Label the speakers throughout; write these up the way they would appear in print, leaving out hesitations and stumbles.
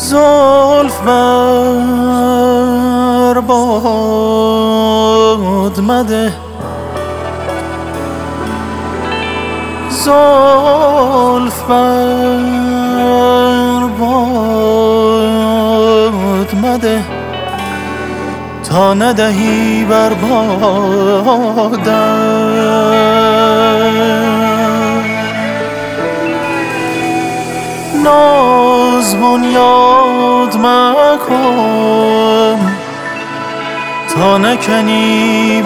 Speaker 1: زلف بر باد مده، زلف بر باد مده، تا ندهی بر بادم. ناز بنیاد مکن تا نکنی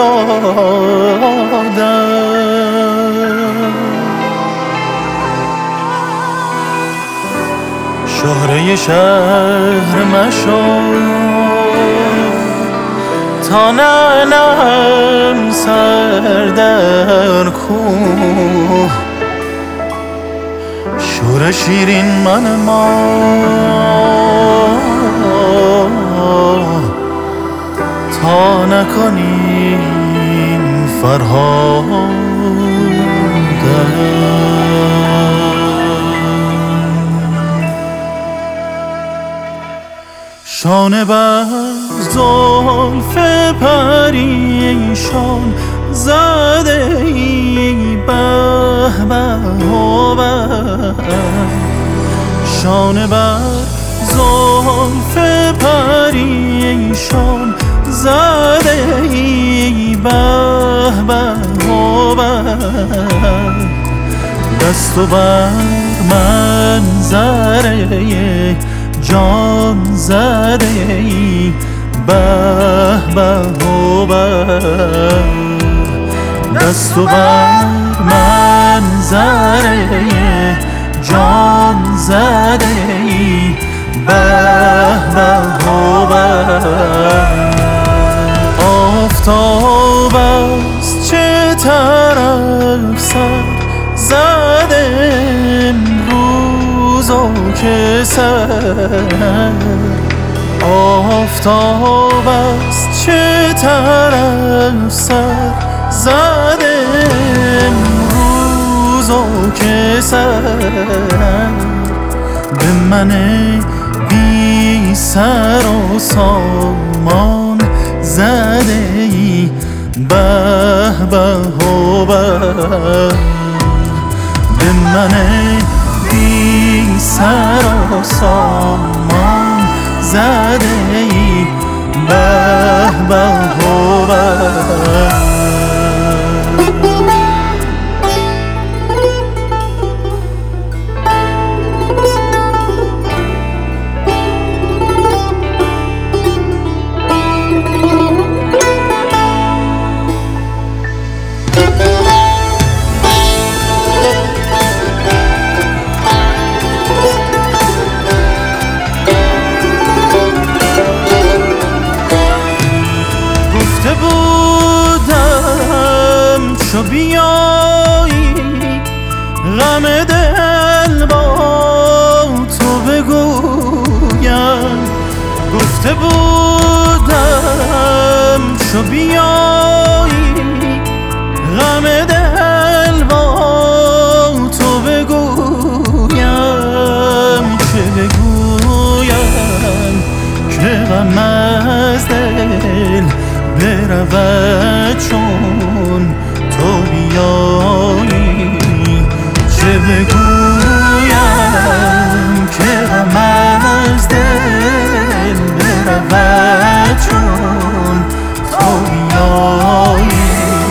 Speaker 1: بنیادم. شهره شهر مشو تا ننم سر در کوه. شور شیرین من ما تا نکنیم فرهادم. شانه بر زلف پریشان زده ای به به و به. شانه بر زلف پریشان زده ای به به و به. دستو بر منظره جان زده ای به به و به. دستو بر منظره جان زده ای به به و به. آفتاب از چه طرف سر زده امروز و که سر. آفتاب از چه طرف سر زده امروز و که سر. به من بی سر و سامان زده ای به به و به. به من بی سر و سامان زده ای به به و به. چو بیایی غم دل با تو بگویم. گفته بودم چو بیایی غم دل با تو بگویم. که بگویم که غم از دل برود چون تو بیایی. چه بگویم که غم از دل برود چون تو بیایی.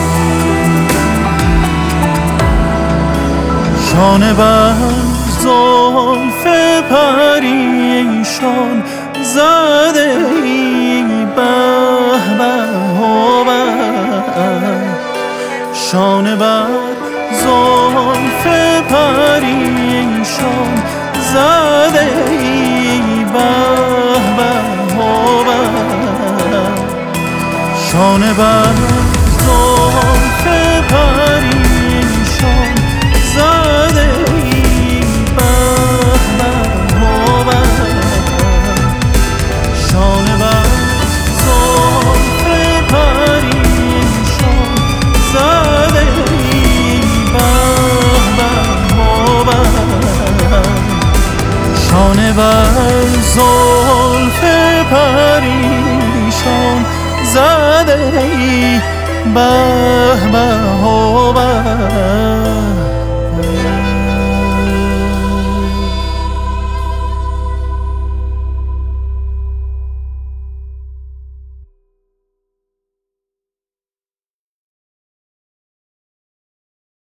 Speaker 1: شانه بر زلف پریشان زده ای به به و به. شانه بر زلف پریشان زده ای به به و به. شانه بر زلف پریشان زده ای به به و به. شانه بر زلف پریشان زده ای به به و به. شانه بر زلف پریشان زده ای به به و به